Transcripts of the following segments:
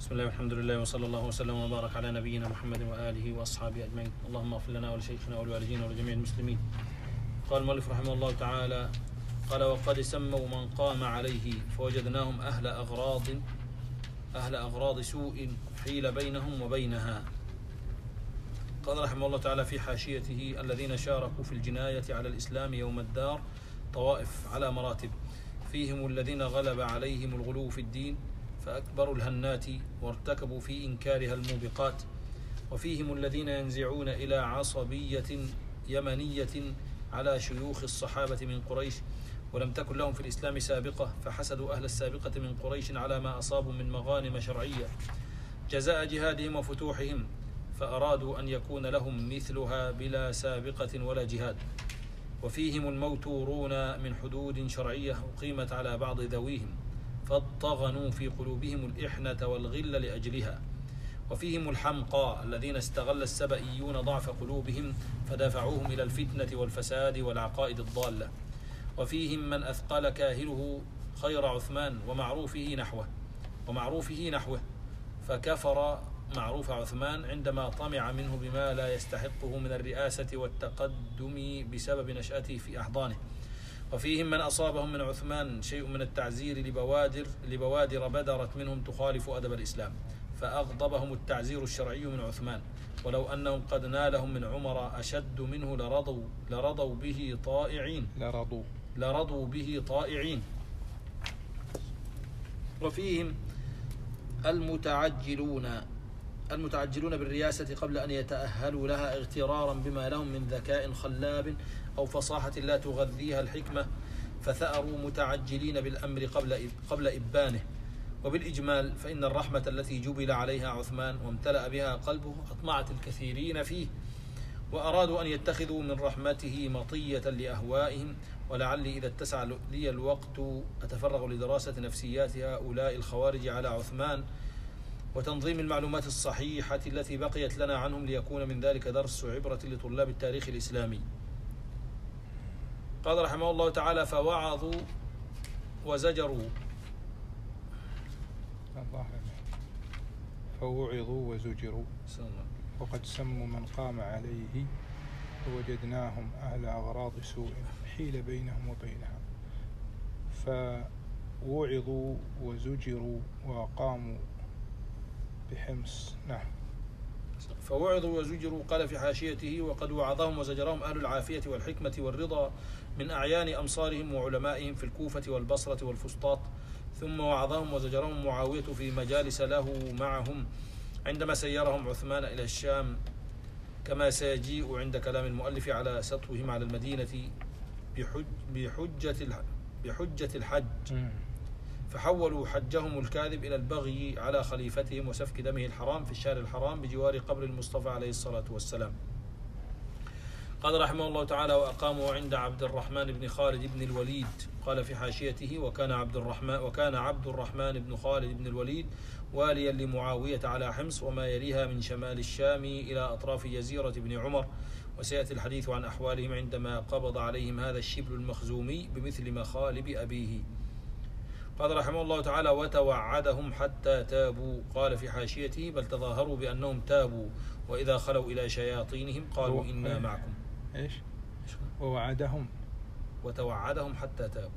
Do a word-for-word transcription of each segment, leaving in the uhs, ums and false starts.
بسم الله والحمد لله وصلى الله وسلم وبارك على نبينا محمد وآله وأصحابه أجمعين. اللهم اغفر لنا ولشيخنا ولوالدينا ولجميع المسلمين. قال المؤلف رحمه الله تعالى: قال: وقد سموا من قام عليه فوجدناهم أهل أغراض أهل أغراض سوء حيل بينهم وبينها. قال رحمه الله تعالى في حاشيته: الذين شاركوا في الجناية على الإسلام يوم الدار طوائف على مراتب، فيهم الذين غلب عليهم الغلو في الدين فأكبروا الهنات وارتكبوا في إنكارها الموبقات، وفيهم الذين ينزعون إلى عصبية يمنية على شيوخ الصحابة من قريش ولم تكن لهم في الإسلام سابقة، فحسدوا أهل السابقة من قريش على ما أصابوا من مغانم شرعية جزاء جهادهم وفتوحهم، فأرادوا أن يكون لهم مثلها بلا سابقة ولا جهاد. وفيهم الموتورون من حدود شرعية أقيمت على بعض ذويهم فاطغنوا في قلوبهم الإحنة والغل لأجلها. وفيهم الحمقى الذين استغل السبئيون ضعف قلوبهم فدافعوهم إلى الفتنة والفساد والعقائد الضالة. وفيهم من أثقل كاهله خير عثمان ومعروفه نحوه ومعروفه نحوه فكفر معروف عثمان عندما طمع منه بما لا يستحقه من الرئاسة والتقدم بسبب نشأته في أحضانه. وفيهم من أصابهم من عثمان شيء من التعزير لبوادر لبوادر بدرت منهم تخالف أدب الإسلام، فأغضبهم التعزير الشرعي من عثمان، ولو أنهم قد نالهم من عمر أشد منه لرضوا لرضوا به طائعين لرضوا لرضوا به طائعين. وفيهم المتعجلون المتعجلون بالرياسة قبل أن يتأهلوا لها اغترارا بما لهم من ذكاء خلاب أو فصاحة لا تغذيها الحكمة، فثأروا متعجلين بالأمر قبل قبل إبانه. وبالإجمال فإن الرحمة التي جبل عليها عثمان وامتلأ بها قلبه أطمعت الكثيرين فيه، وأرادوا أن يتخذوا من رحمته مطية لأهوائهم. ولعلي إذا اتسع لي الوقت أتفرغ لدراسة نفسيات هؤلاء الخوارج على عثمان وتنظيم المعلومات الصحيحة التي بقيت لنا عنهم، ليكون من ذلك درس عبرة لطلاب التاريخ الإسلامي. قال رحمه الله تعالى: فوعظوا وزجروا فوعظوا وزجروا وقد سموا من قام عليه فوجدناهم أهل أغراض سوء حيل بينهم وبينها. فوعظوا وزجروا وقاموا بحمص. نعم. فوعظوا وزجروا. قال في حاشيته: وقد وعظهم وزجرهم أهل العافية والحكمة والرضا من أعيان أمصارهم وعلمائهم في الكوفة والبصرة والفسطاط. ثم وعظهم وزجرهم معاوية في مجالس له معهم عندما سيرهم عثمان إلى الشام، كما سيجيء عند كلام المؤلف على سطوهم على المدينة بحج بحجة بحجة الحج، فحولوا حجهم الكاذب إلى البغي على خليفتهم وسفك دمه الحرام في الشهر الحرام بجوار قبر المصطفى عليه الصلاة والسلام. قال رحمه الله تعالى: وأقاموا عند عبد الرحمن بن خالد بن الوليد. قال في حاشيته: وكان عبد الرحمن وكان عبد الرحمن بن خالد بن الوليد واليا لمعاوية على حمص وما يليها من شمال الشام إلى أطراف جزيرة بن عمر، وسيأتي الحديث عن أحوالهم عندما قبض عليهم هذا الشبل المخزومي بمثل مخالب أبيه. قال رحمه الله تعالى: وتوعدهم حتى تابوا. قال في حاشيته: بل تظاهروا بأنهم تابوا، وإذا خلوا إلى شياطينهم قالوا إنا معكم. إيش؟ ووعدهم وتوعدهم حتى تابوا.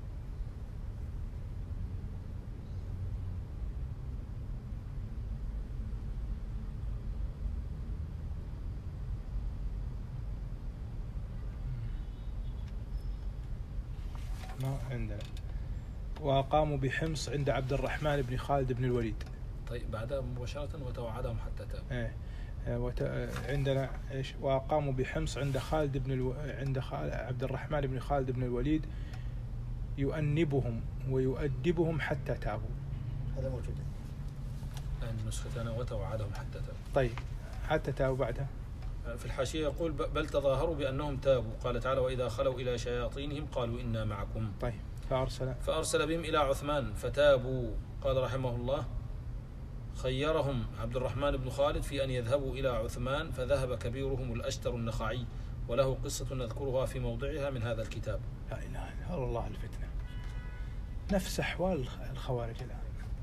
ما عندنا. وقاموا بحمص عند عبد الرحمن بن خالد بن الوليد. طيب بعدها مباشرة وتوعدهم حتى تابوا. إيه. وت... عندنا ايش؟ وقاموا بحمص عند خالد بن الو... عند خال... عبد الرحمن بن خالد بن الوليد يؤنبهم ويؤدبهم حتى تابوا. هذا موجود النسختنا وتوعدهم حتى تابوا. طيب حتى تابوا بعدها في الحاشية يقول: بل تظاهروا بأنهم تابوا. قال تعالى: وإذا خلوا إلى شياطينهم قالوا إنا معكم. طيب فأرسل فأرسل بهم إلى عثمان فتابوا. قال رحمه الله: خيرهم عبد الرحمن بن خالد في أن يذهبوا إلى عثمان، فذهب كبيرهم الأشتر النخعي، وله قصة نذكرها في موضعها من هذا الكتاب. لا إله إلا الله. الفتنة نفس أحوال الخوارج الآن.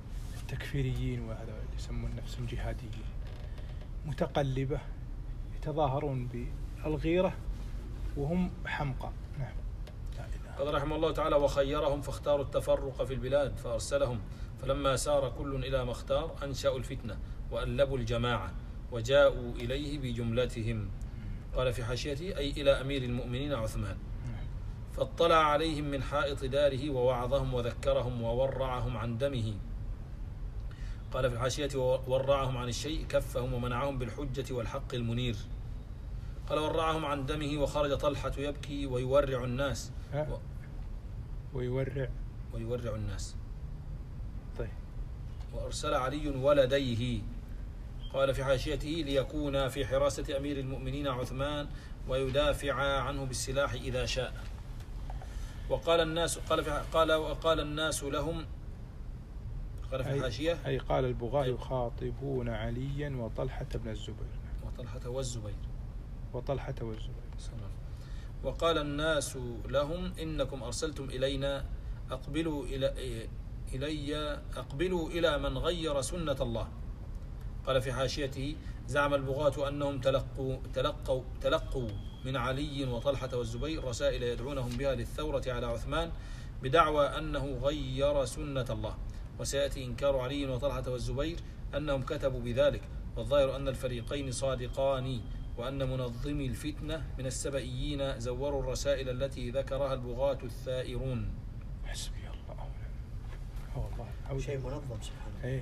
التكفيريين وهذا اللي يسمون نفسهم جهاديين متقلبة يتظاهرون بالغيرة وهم حمقى. نعم. قال رحمه الله تعالى: وخيرهم فاختاروا التفرق في البلاد فأرسلهم، فلما سار كل إلى ما اختار أنشأوا الفتنة وألبوا الجماعة وجاءوا إليه بجملتهم. قال في حاشيته: أي إلى أمير المؤمنين عثمان، فاطلع عليهم من حائط داره ووعظهم وذكرهم وورعهم عن دمه. قال في الحاشية: وورعهم عن الشيء كفهم ومنعهم بالحجة والحق المنير. قال: ورعهم عن دمه. وخرج طلحة يبكي ويورع الناس و... ويورع ويورع الناس. طيب. وأرسل علي ولديه. قال في حاشيته: ليكون في حراسة أمير المؤمنين عثمان ويدافع عنه بالسلاح إذا شاء. وقال الناس قال في قال وقال الناس لهم. قال في الحاشية: أي قال البغاة يخاطبون عليا وطلحة بن الزبير. وطلحة والزبير وطلحة والزبير. وقال الناس لهم: إنكم أرسلتم إلينا، أقبلوا إلى إلي أقبلوا إلى من غير سنة الله. قال في حاشيته: زعم البغاة أنهم تلقوا تلقوا تلقوا من علي وطلحة والزبير رسائل يدعونهم بها للثورة على عثمان بدعوى أنه غير سنة الله، وسيأتي إنكار علي وطلحة والزبير أنهم كتبوا بذلك، والظاهر أن الفريقين صادقان، وأن منظمي الفتنة من السبئيين زوروا الرسائل التي ذكرها البغاة الثائرون. حسبي الله. هو الله شيء منظم سبحانه. ايه.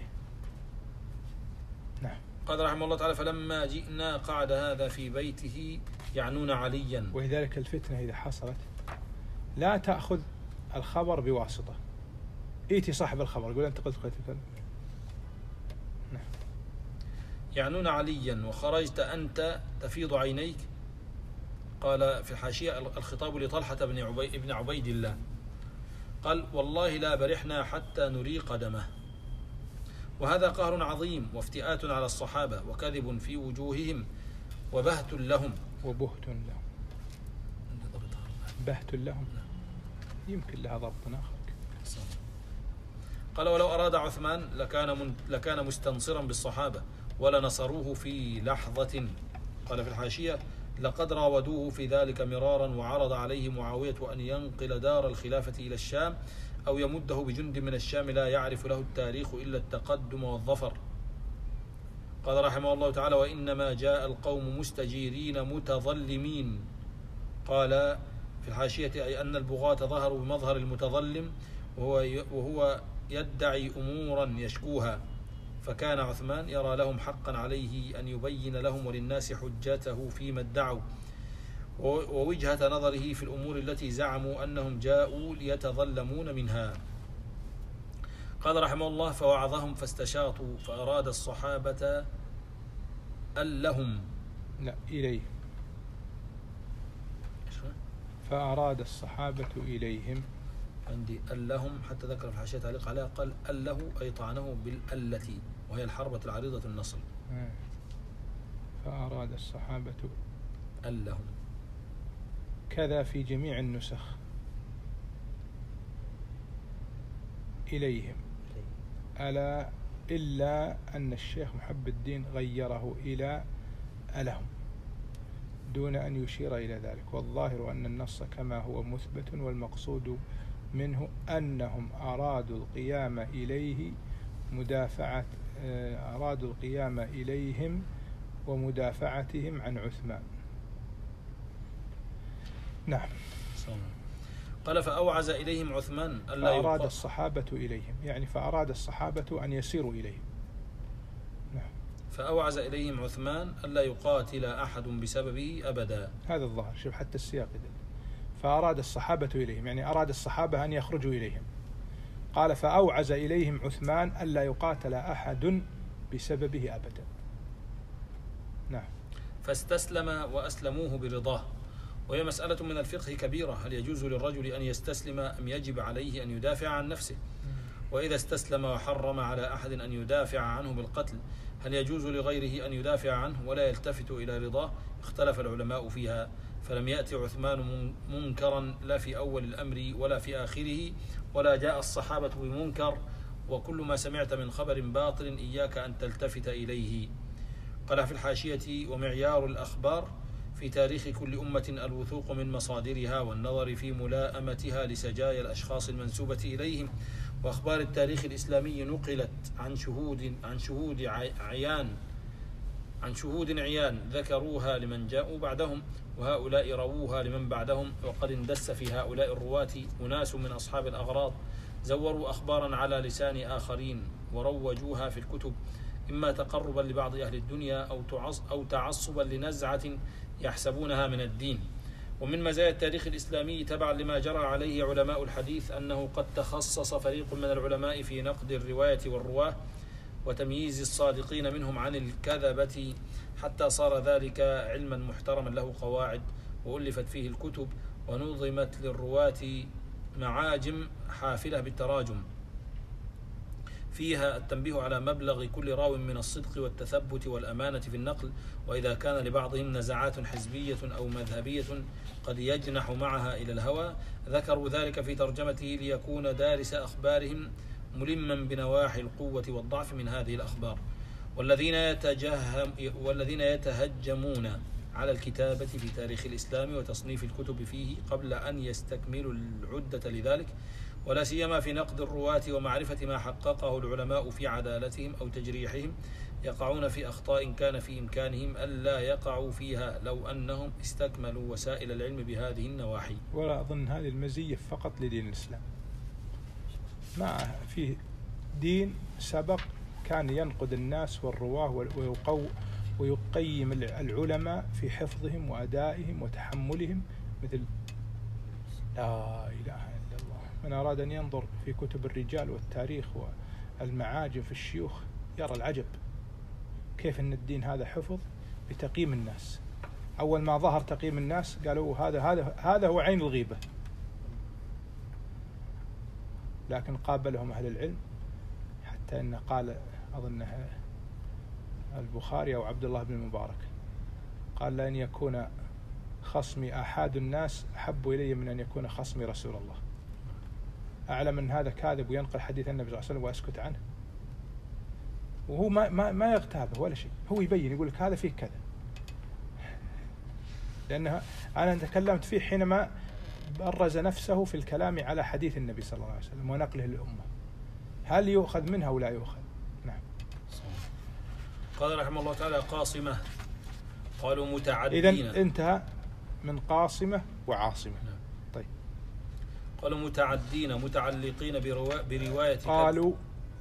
نعم. قال رحمه الله تعالى: فلما جئنا قعد هذا في بيته يعنون عليا. ولذلك الفتنة إذا حصلت لا تأخذ الخبر بواسطة، ايتي صاحب الخبر يقول أنت قلت قلت كذا. نعم. يعنون عليا وخرجت أنت تفيض عينيك. قال في الحاشية: الخطاب لطلحة بن عبيد, بن عبيد الله. قال: والله لا برحنا حتى نري قدمه. وهذا قهر عظيم وافتئات على الصحابة وكذب في وجوههم وبهت لهم. وبهت لهم. بهت لهم. يمكن لها ضبط آخر. قال: ولو أراد عثمان لكان من لكان مستنصرا بالصحابة ولنصروه في لحظة. قال في الحاشية: لقد راودوه في ذلك مرارا وعرض عليه معاوية أن ينقل دار الخلافة إلى الشام أو يمده بجند من الشام لا يعرف له التاريخ إلا التقدم والظفر. قال رحمه الله تعالى: وإنما جاء القوم مستجيرين متظلمين. قال في الحاشية: أي أن البغاة ظهروا بمظهر المتظلم وهو وهو يدعي أمورا يشكوها، فكان عثمان يرى لهم حقا عليه أن يبين لهم وللناس حجته فيما ادعوا ووجهة نظره في الأمور التي زعموا أنهم جاءوا ليتظلمون منها. قال رحمه الله: فوعظهم فاستشاطوا فأراد الصحابة أن لهم لا إليه فأراد الصحابة إليهم. عندي أن لهم حتى ذكر في الحاشية تعليق عليها قال أن له أي طعنه بالألة وهي الحربة العريضة النصل. فأراد الصحابة أن لهم كذا في جميع النسخ إليهم ألا إلا أن الشيخ محب الدين غيره إلى ألهم دون أن يشير إلى ذلك، والظاهر أن النص كما هو مثبت، والمقصود منه أنهم أرادوا القيام إليه مدافعة أرادوا القيام إليهم ومدافعتهم عن عثمان. نعم. قال: فأوعز إليهم عثمان ألا فأراد الصحابة إليهم، يعني فأراد الصحابة أن يسيروا إليهم. نعم. فأوعز إليهم عثمان ألا يقاتل أحد بسببه أبدا. هذا الظاهر. شوف حتى السياق ده. فأراد الصحابة إليهم يعني أراد الصحابة أن يخرجوا إليهم. قال: فأوعز إليهم عثمان ألا يقاتل أحد بسببه أبدا. نعم. فاستسلم وأسلموه برضاه. وهي مسألة من الفقه كبيرة: هل يجوز للرجل أن يستسلم أم يجب عليه أن يدافع عن نفسه؟ وإذا استسلم وحرم على أحد أن يدافع عنه بالقتل هل يجوز لغيره أن يدافع عنه ولا يلتفت إلى رضاه؟ اختلف العلماء فيها، فلم يأتي عثمان منكرا لا في أول الأمر ولا في آخره، ولا جاء الصحابة بمنكر وكل ما سمعت من خبر باطل إياك أن تلتفت إليه. قال في الحاشية: ومعيار الأخبار في تاريخ كل أمة الوثوق من مصادرها والنظر في ملائمتها لسجايا الأشخاص المنسوبة إليهم، وأخبار التاريخ الإسلامي نقلت عن شهود عن شهود عيان عن شهود عيان ذكروها لمن جاءوا بعدهم، وهؤلاء رووها لمن بعدهم. وقد اندس في هؤلاء الرواة أناس من أصحاب الأغراض زوروا أخبارا على لسان آخرين وروجوها في الكتب، إما تقربا لبعض أهل الدنيا أو تعصبا لنزعة يحسبونها من الدين. ومن مزايا التاريخ الإسلامي تبعا لما جرى عليه علماء الحديث أنه قد تخصص فريق من العلماء في نقد الرواية والرواه وتمييز الصادقين منهم عن الكذبة، حتى صار ذلك علما محترما له قواعد، وألفت فيه الكتب ونظمت للرواة معاجم حافلة بالتراجم فيها التنبيه على مبلغ كل راو من الصدق والتثبت والأمانة في النقل، وإذا كان لبعضهم نزعات حزبية أو مذهبية قد يجنح معها إلى الهوى ذكروا ذلك في ترجمته ليكون دارس أخبارهم ملما بنواحي القوة والضعف من هذه الأخبار. والذين يتجهم والذين يتهجمون على الكتابة في تاريخ الإسلام وتصنيف الكتب فيه قبل أن يستكملوا العدة لذلك، ولا سيما في نقد الرواة ومعرفة ما حققه العلماء في عدالتهم أو تجريحهم، يقعون في أخطاء كان في إمكانهم ألا يقعوا فيها لو أنهم استكملوا وسائل العلم بهذه النواحي. ولا أظن هذه المزية فقط لدين الإسلام، ما فيه دين سبق كان ينقد الناس والرواه ويقو ويقيم العلماء في حفظهم وأدائهم وتحملهم، مثل لا إله إلا الله. من أراد أن ينظر في كتب الرجال والتاريخ والمعاجم في الشيوخ يرى العجب كيف أن الدين هذا حفظ بتقييم الناس. أول ما ظهر تقييم الناس قالوا هذا هذا هذا هو عين الغيبة، لكن قابلهم أهل العلم حتى أن قال أظنها البخاري أو عبد الله بن المبارك قال: لأن يكون خصمي أحد الناس أحب إلي من أن يكون خصمي رسول الله. أعلم أن هذا كاذب وينقل حديث النبي صلى الله عليه وسلم وأسكت عنه، وهو ما ما ما يغتابه ولا شيء، هو يبين يقول لك هذا فيه كذا، لأنها أنا تكلمت فيه حينما برز نفسه في الكلام على حديث النبي صلى الله عليه وسلم ونقله للأمة، هل يؤخذ منها ولا يؤخذ؟ نعم. قال رحمه الله تعالى: قاصمة. قالوا متعدين. إذن انتهى من قاصمة وعاصمة. نعم. طيب. قالوا متعدين متعلقين بروا... برواية. قالوا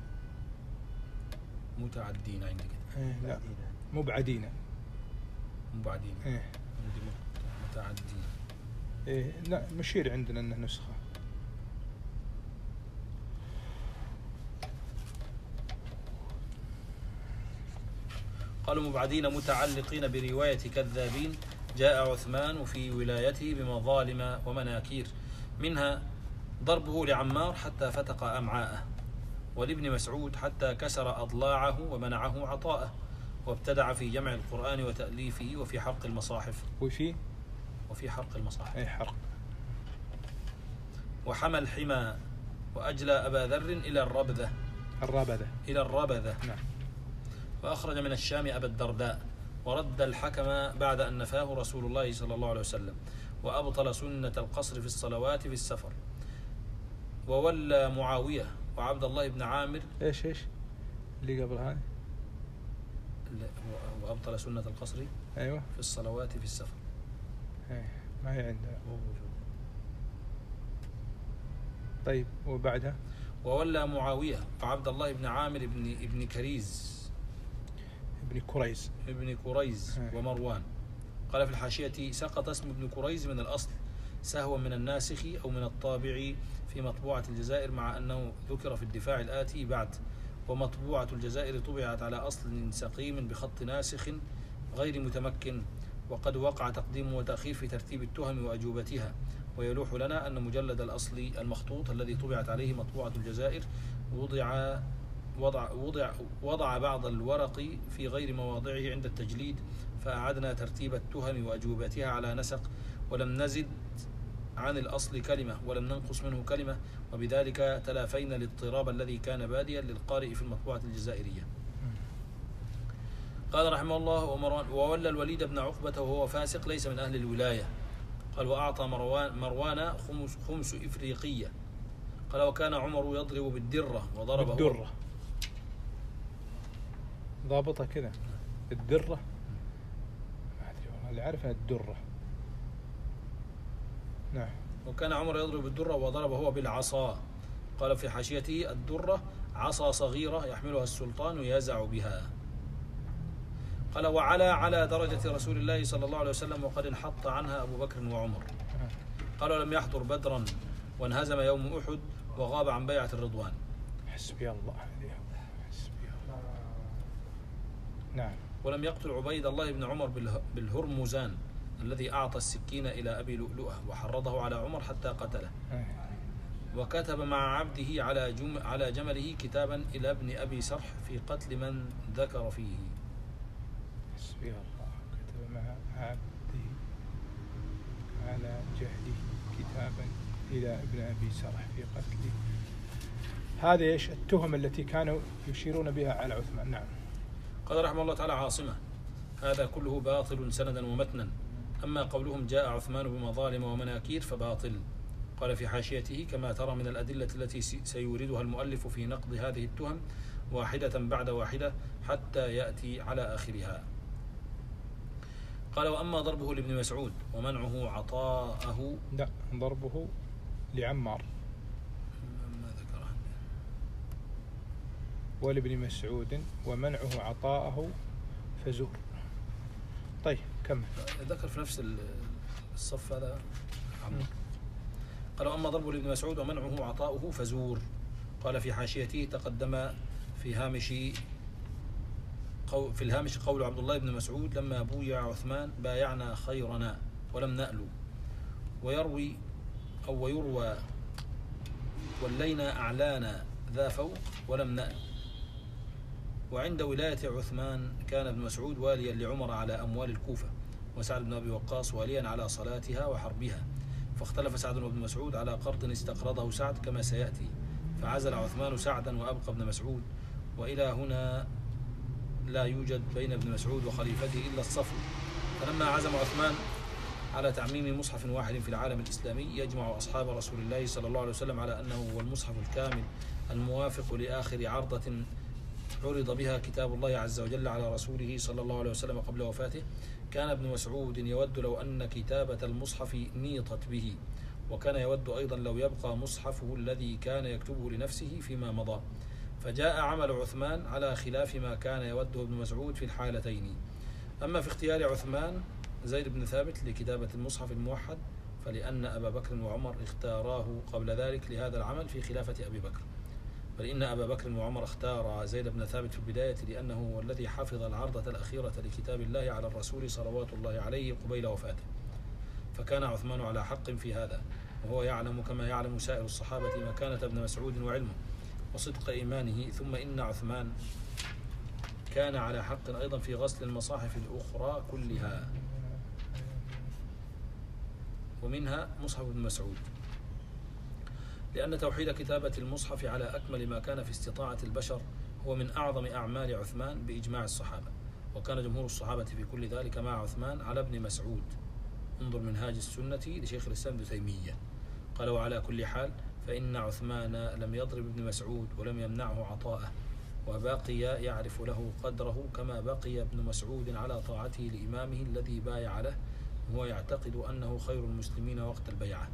متعدين عندك. إيه لا مبعدين. مبعدين. إيه. متعدين. إيه لا مشير عندنا أنه نسخة. قالوا مبعدين متعلقين برواية كذابين. جاء عثمان في ولايته بمظالم ومناكير، منها ضربه لعمار حتى فتق أمعاءه، ولابن مسعود حتى كسر أضلاعه ومنعه عطاءه، وابتدع في جمع القرآن وتأليفه وفي حرق المصاحف. وفي وفي حرق المصاحف. أي حرق. وحمى الحمى وأجلى أبا ذر إلى الربذة. الربذة. إلى الربذة. نعم. وأخرج من الشام أبا الدرداء، ورد الحكم بعد أن نفاه رسول الله صلى الله عليه وسلم، وأبطل سنة القصر في الصلوات في السفر. وولى معاوية وعبد الله بن عامر. إيش إيش اللي قبل هذا؟ وأبطل سنة القصر. أيوة. في الصلوات في السفر. أيه. ما هي عندها. طيب وبعدها؟ وولى معاوية وعبد الله بن عامر بن ابن كريز ابن كريز ابن كريز ومروان. قال في الحاشية: سقط اسم ابن كريز من الأصل سهوا من الناسخ أو من الطابع في مطبوعة الجزائر، مع أنه ذكر في الدفاع الآتي بعد. ومطبوعة الجزائر طبعت على أصل سقيم بخط ناسخ غير متمكن، وقد وقع تقديم وتأخير في ترتيب التهم وأجوبتها. ويلوح لنا أن مجلد الأصل المخطوط الذي طبعت عليه مطبوعة الجزائر وضع وضع وضع وضع بعض الورق في غير مواضعه عند التجليد، فأعدنا ترتيب التهم وأجوبتها على نسق، ولم نزد عن الأصل كلمة ولم ننقص منه كلمة، وبذلك تلافينا الاضطراب الذي كان باديا للقارئ في المطبوعة الجزائرية. قال رحمه الله: وولى الوليد بن عقبة وهو فاسق ليس من أهل الولاية. قال: وأعطى مروان, مروان خمس, خمس إفريقية. قال: وكان عمر يضرب بالدرة وضربه بالدرة، ضابطة كذا الدرة، ما أدري والله، اللي عارفها الدرة. نعم. وكان عمر يضرب بالدرة وضربه هو بالعصا. قال في حاشيته: الدرة عصا صغيرة يحملها السلطان يزع بها. قال: وعلى على درجة رسول الله صلى الله عليه وسلم وقد انحط عنها أبو بكر وعمر. قال: ولم يحضر بدرا وانهزم يوم أحد وغاب عن بيعة الرضوان. حسبي الله، حسبي الله. نعم. ولم يقتل عبيد الله بن عمر بالهرمزان الذي أعطى السكين إلى أبي لؤلؤة وحرضه على عمر حتى قتله. وكتب مع عبده على جم على جمله كتابا إلى ابن أبي سرح في قتل من ذكر فيه. حسبي الله. كتب مع عبده على جهله كتابا إلى ابن أبي سرح في قتله. هذه ايش التهم التي كانوا يشيرون بها على عثمان. نعم. قال رحمه الله تعالى: عاصمة: هذا كله باطل سندا ومتنا، أما قولهم جاء عثمان بمظالم ومناكير فباطل. قال في حاشيته: كما ترى من الأدلة التي سيوردها المؤلف في نقض هذه التهم واحدة بعد واحدة حتى يأتي على آخرها. قال: وأما ضربه لابن مسعود ومنعه عطاءه. لا، ضربه لعمار ما ذكره ولابن مسعود ومنعه عطاءه فزور. طيب كمل. ذكر في نفس الصف هذا عمار. قال: وأما ضربه لابن مسعود ومنعه عطاؤه فزور. قال في حاشيته: تقدم في هامش في الهامش قول عبد الله بن مسعود: لما بويع عثمان بايعنا خيرنا ولم نألو. ويروي أو ويروى: ولينا أعلانا ذا فوق ولم نأل. وعند ولاية عثمان كان ابن مسعود واليا لعمر على أموال الكوفة، وسعد بن أبي وقاص واليا على صلاتها وحربها، فاختلف سعد وابن مسعود على قرض استقرضه سعد كما سيأتي، فعزل عثمان سعدا وأبقى ابن مسعود. وإلى هنا لا يوجد بين ابن مسعود وخليفته إلا الصفو. فلما عزم عثمان على تعميم مصحف واحد في العالم الإسلامي يجمع أصحاب رسول الله صلى الله عليه وسلم على أنه هو المصحف الكامل الموافق لآخر عرضة عرض بها كتاب الله عز وجل على رسوله صلى الله عليه وسلم قبل وفاته، كان ابن مسعود يود لو أن كتابة المصحف نيطت به، وكان يود أيضا لو يبقى مصحفه الذي كان يكتبه لنفسه فيما مضى. فجاء عمل عثمان على خلاف ما كان يوده ابن مسعود في الحالتين. أما في اختيار عثمان زيد بن ثابت لكتابة المصحف الموحد فلأن أبا بكر وعمر اختاراه قبل ذلك لهذا العمل في خلافة أبي بكر، بل إن أبا بكر وعمر اختار زيد بن ثابت في البداية لأنه هو الذي حفظ العرضة الأخيرة لكتاب الله على الرسول صلوات الله عليه قبيل وفاته، فكان عثمان على حق في هذا، وهو يعلم كما يعلم سائر الصحابة مكانة ابن مسعود وعلمه وصدق إيمانه. ثم إن عثمان كان على حق أيضا في غسل المصاحف الأخرى كلها، ومنها مصحف ابن مسعود، لأن توحيد كتابة المصحف على أكمل ما كان في استطاعة البشر هو من أعظم أعمال عثمان بإجماع الصحابة، وكان جمهور الصحابة في كل ذلك مع عثمان على ابن مسعود. انظر منهاج السنة لشيخ الإسلام ابن تيمية. قال: وعلى كل حال فإن عثمان لم يضرب ابن مسعود ولم يمنعه عطاءه، وبقي يعرف له قدره كما بقي ابن مسعود على طاعته لإمامه الذي بايع له، وهو يعتقد أنه خير المسلمين وقت البيعة.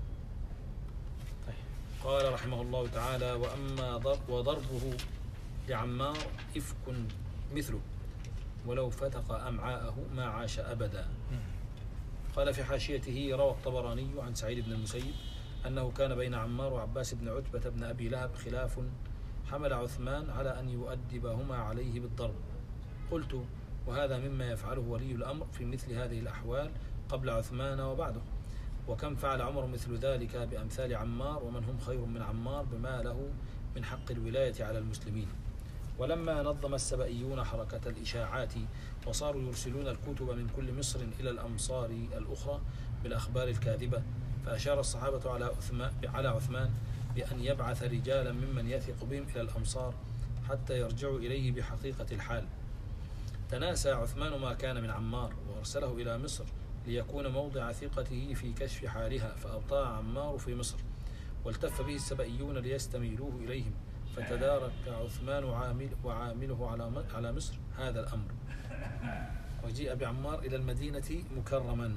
قال رحمه الله تعالى: وأما ضرب وضربه لعمار إفك مثله ولو فتق أمعاءه ما عاش أبدا. قال في حاشيته: روى الطبراني عن سعيد بن المسيب أنه كان بين عمار وعباس بن عتبة بن أبي لهب خلاف حمل عثمان على أن يؤدبهما عليه بالضرب. قلت: وهذا مما يفعله ولي الأمر في مثل هذه الأحوال قبل عثمان وبعده، وكم فعل عمر مثل ذلك بأمثال عمار ومن هم خير من عمار بما له من حق الولاية على المسلمين. ولما نظم السبئيون حركة الإشاعات وصاروا يرسلون الكتب من كل مصر إلى الأمصار الأخرى بالأخبار الكاذبة، فأشار الصحابة على عثمان, على عثمان بأن يبعث رجالا ممن يثق بهم إلى الأمصار حتى يرجعوا إليه بحقيقة الحال. تناسى عثمان ما كان من عمار وأرسله إلى مصر ليكون موضع ثقته في كشف حالها، فأبطأ عمار في مصر والتف به السبئيون ليستميلوه إليهم، فتدارك عثمان وعامل وعامله على على مصر هذا الأمر، وجيء بعمار إلى المدينة مكرما.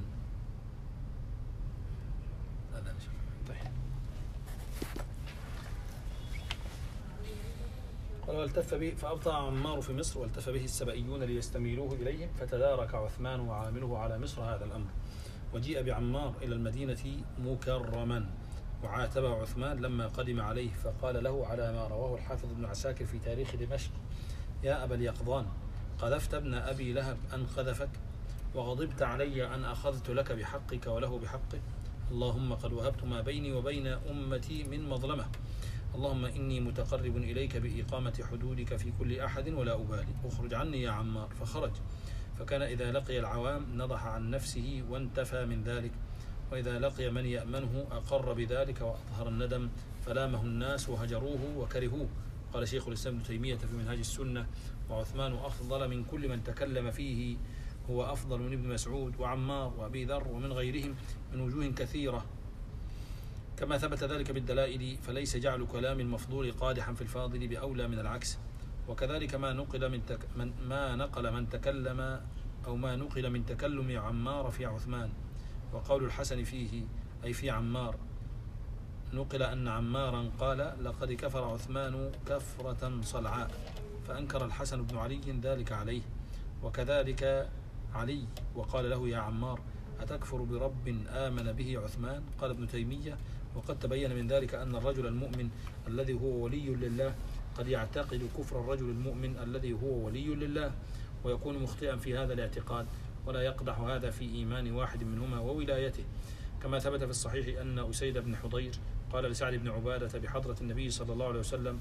قال والتف به فأبطأ عمار في مصر والتف به السبئيون ليستميلوه إليهم، فتدارك عثمان وعامله على مصر هذا الأمر، وجيء بعمار إلى المدينة مكرما، وعاتبه عثمان لما قدم عليه فقال له على ما رواه الحافظ ابن عساكر في تاريخ دمشق: يا أبا اليقظان، قذفت ابن أبي لهب أن قذفك، وغضبت علي أن أخذت لك بحقك وله بحقه. اللهم قد وهبت ما بيني وبين أمتي من مظلمة، اللهم إني متقرب إليك بإقامة حدودك في كل أحد ولا أبالي، اخرج عني يا عمار. فخرج، فكان إذا لقي العوام نضح عن نفسه وانتفى من ذلك، وإذا لقي من يأمنه أقر بذلك وأظهر الندم، فلامه الناس وهجروه وكرهوه. قال شيخ الإسلام ابن تيمية في منهاج السنة: وعثمان أفضل من كل من تكلم فيه، هو أفضل من ابن مسعود وعمار وأبي ذر ومن غيرهم من وجوه كثيرة، كما ثبت ذلك بالدلائل، فليس جعل كلام المفضول قادحا في الفاضل بأولى من العكس. وكذلك ما نقل من, تك من ما نقل من تكلم أو ما نقل من تكلم عمار في عثمان، وقول الحسن فيه أي في عمار، نقل أن عمارا قال: لقد كفر عثمان كفرة صلعاء، فأنكر الحسن بن علي ذلك عليه. وكذلك علي وقال له: يا عمار، أتكفر برب آمن به عثمان؟ قال ابن تيمية: وقد تبين من ذلك أن الرجل المؤمن الذي هو ولي لله قد يعتقد كفر الرجل المؤمن الذي هو ولي لله، ويكون مخطئا في هذا الاعتقاد، ولا يقدح هذا في إيمان واحد منهما وولايته. كما ثبت في الصحيح أن أسيد بن حضير قال لسعد بن عبادة بحضرة النبي صلى الله عليه وسلم: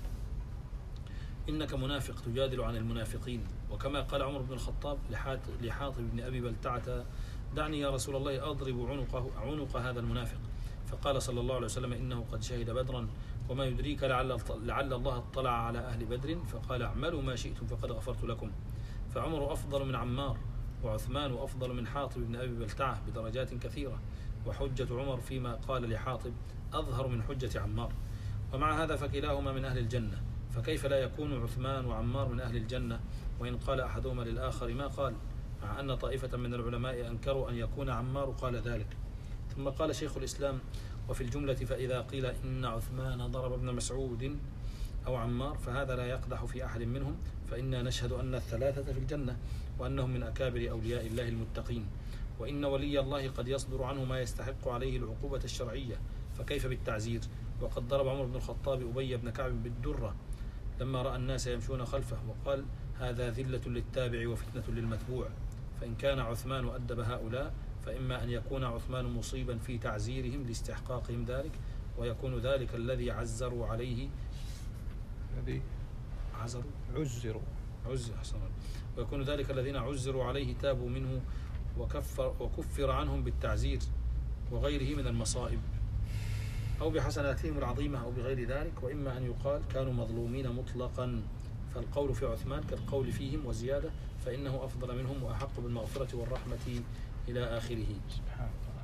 إنك منافق تجادل عن المنافقين. وكما قال عمر بن الخطاب لحاطب بن أبي بلتعة: دعني يا رسول الله أضرب عنقه عنق هذا المنافق. فقال صلى الله عليه وسلم: إنه قد شهد بدرا، وما يدريك لعل, لعل الله اطلع على أهل بدر، فقال: اعملوا ما شئتم فقد غفرت لكم. فعمر أفضل من عمار، وعثمان أفضل من حاطب بن أبي بلتعة بدرجات كثيرة، وحجة عمر فيما قال لحاطب أظهر من حجة عمار. ومع هذا فكلاهما من أهل الجنة، فكيف لا يكون عثمان وعمار من أهل الجنة وإن قال أحدهما للآخر ما قال، مع أن طائفة من العلماء أنكروا أن يكون عمار قال ذلك. ثم قال شيخ الإسلام: وفي الجملة فإذا قيل إن عثمان ضرب ابن مسعود أو عمار فهذا لا يقدح في أحد منهم، فإنا نشهد أن الثلاثة في الجنة، وأنهم من أكابر أولياء الله المتقين، وإن ولي الله قد يصدر عنه ما يستحق عليه العقوبة الشرعية، فكيف بالتعزير؟ وقد ضرب عمر بن الخطاب أبي بن كعب بالدرة لما رأى الناس يمشون خلفه، وقال: هذا ذلة للتابع وفتنة للمتبوع. فإن كان عثمان أدب هؤلاء، فإما أن يكون عثمان مصيبا في تعزيرهم لاستحقاقهم ذلك، ويكون ذلك الذي عزروا عليه الذي عزروا عزروا عزر ويكون ذلك الذين عزروا عليه تابوا منه وكفر, وكفر عنهم بالتعزير وغيره من المصائب، أو بحسناتهم العظيمة أو بغير ذلك. وإما أن يقال كانوا مظلومين مطلقا، فالقول في عثمان كالقول فيهم وزيادة، فإنه أفضل منهم وأحق بالمغفرة والرحمة إلى آخره. سبحان الله.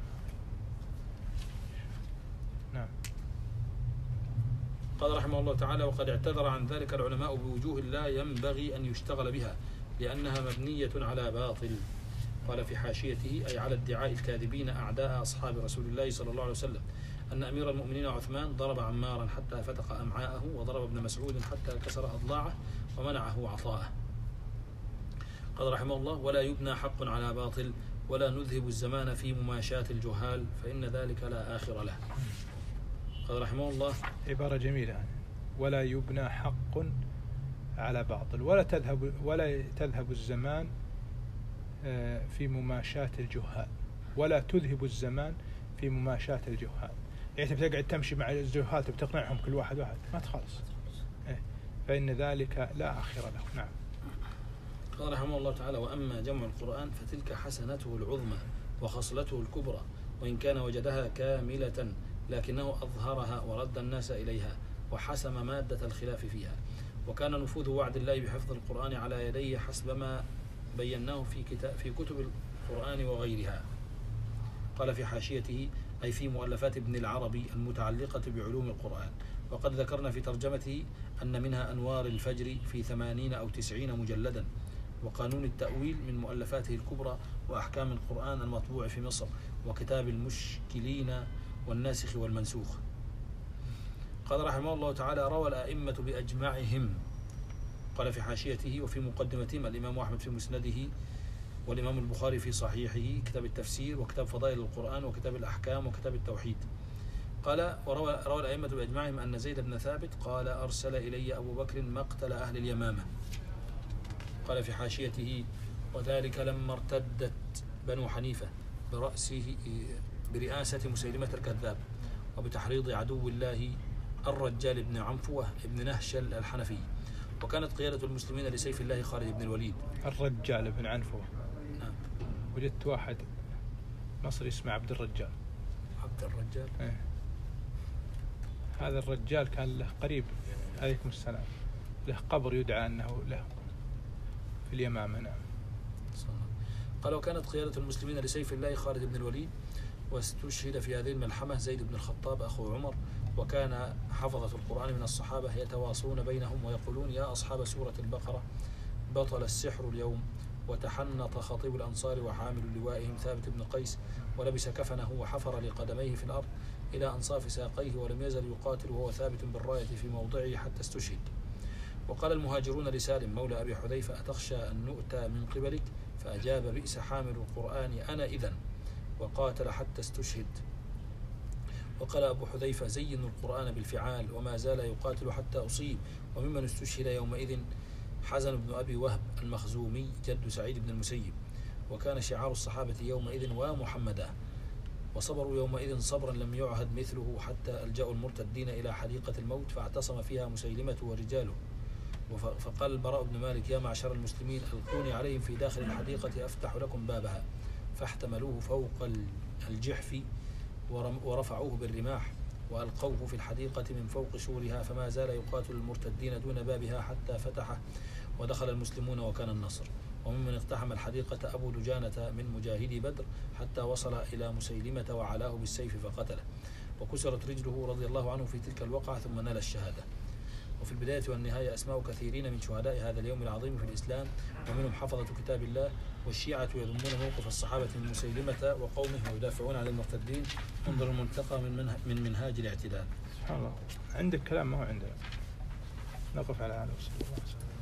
نعم. قال رحمه الله تعالى: وقد اعتذر عن ذلك العلماء بوجوه لا ينبغي أن يشتغل بها، لأنها مبنية على باطل. قال في حاشيته: أي على ادعاء الكاذبين أعداء أصحاب رسول الله صلى الله عليه وسلم أن أمير المؤمنين عثمان ضرب عمارا حتى فتق أمعاءه، وضرب ابن مسعود حتى كسر أضلاعه ومنعه عطاءه. قال رحمه الله: ولا يبنى حق على باطل، ولا نذهب الزمان في مماشاة الجهال، فإن ذلك لا آخر له. قال رحمه الله: عبارة جميلة: ولا يبنى حق على باطل، ولا تذهب ولا تذهب الزمان في مماشاة الجهال، ولا تذهب الزمان في مماشاة الجهال. يعني تبي تقعد تمشي مع الجهال تبي تقنعهم كل واحد واحد ما تخلص، فإن ذلك لا آخر له. نعم. قال رحمه الله تعالى: وأما جمع القرآن فتلك حسنته العظمى وخصلته الكبرى، وإن كان وجدها كاملة لكنه أظهرها ورد الناس إليها وحسم مادة الخلاف فيها. وكان نفوذ وعد الله بحفظ القرآن على يديه حسب ما بيناه في كتاب في كتب القرآن وغيرها. قال في حاشيته: أي في مؤلفات ابن العربي المتعلقة بعلوم القرآن. وقد ذكرنا في ترجمته أن منها أنوار الفجر في ثمانين أو تسعين مجلدا، وقانون التأويل من مؤلفاته الكبرى، وأحكام القرآن المطبوع في مصر، وكتاب المشكلين والناسخ والمنسوخ. قال رحمه الله تعالى: روى الأئمة بأجمعهم. قال في حاشيته: وفي مقدمتهم الإمام أحمد في مسنده، والإمام البخاري في صحيحه، كتاب التفسير، وكتاب فضائل القرآن، وكتاب الأحكام، وكتاب التوحيد. قال: وروى روى الأئمة بأجمعهم أن زيد بن ثابت قال: أرسل إلي أبو بكر مقتل أهل اليمامة. قال في حاشيته: وذلك لما ارتدت بنو حنيفة برأسه برئاسة مسيلمة الكذاب، وبتحريض عدو الله الرجال بن عنفوة بن نهشل الحنفي. وكانت قيادة المسلمين لسيف الله خالد بن الوليد. الرجال بن عنفوة. نعم. وجدت واحد مصري اسمه عبد الرجال. عبد الرجال. ايه. هذا الرجال كان له قريب، عليكم السلام، له قبر يدعى أنه له في اليمامة. نعم. قال: وكانت قيادة المسلمين لسيف الله خالد بن الوليد، واستشهد في هذه الملحمة زيد بن الخطاب أخو عمر. وكان حفظة القرآن من الصحابة يتواصون بينهم ويقولون: يا أصحاب سورة البقرة، بطل السحر اليوم. وتحنط خطيب الأنصار وحامل لوائهم ثابت بن قيس، ولبس كفنه وحفر لقدميه في الأرض إلى أنصاف ساقيه، ولم يزل يقاتل وهو ثابت بالراية في موضعه حتى استشهد. وقال المهاجرون لسالم مولى أبي حذيفة: أتخشى أن نؤتى من قبلك؟ فأجاب: بئس حامل القرآن أنا إذن. وقاتل حتى استشهد. وقال أبو حذيفة: زينوا القرآن بالفعال. وما زال يقاتل حتى أصيب. وممن استشهد يومئذ حزن بن أبي وهب المخزومي جد سعيد بن المسيب. وكان شعار الصحابة يومئذ: ومحمدا. وصبروا يومئذ صبرا لم يعهد مثله، حتى ألجأوا المرتدين إلى حديقة الموت فاعتصم فيها مسيلمة ورجاله. فقال البراء بن مالك: يا معشر المسلمين، ألقوني عليهم في داخل الحديقة أفتح لكم بابها. فاحتملوه فوق الجحف ورفعوه بالرماح، وألقوه في الحديقة من فوق سورها، فما زال يقاتل المرتدين دون بابها حتى فتحه ودخل المسلمون وكان النصر. وممن اقتحم الحديقة أبو دجانة من مجاهدي بدر حتى وصل إلى مسيلمة وعلاه بالسيف فقتله، وكسرت رجله رضي الله عنه في تلك الوقعة ثم نال الشهادة. وفي البداية والنهاية أسماء كثيرين من شهداء هذا اليوم العظيم في الإسلام، ومنهم حفظة كتاب الله. والشيعة يذمون موقف الصحابة من مسيلمة وقومه ويدافعون عن المرتدين. انظر المنتقى من, من منهاج الاعتدال. سبحان الله. عندك كلام ما هو عندنا. نقف على هذا.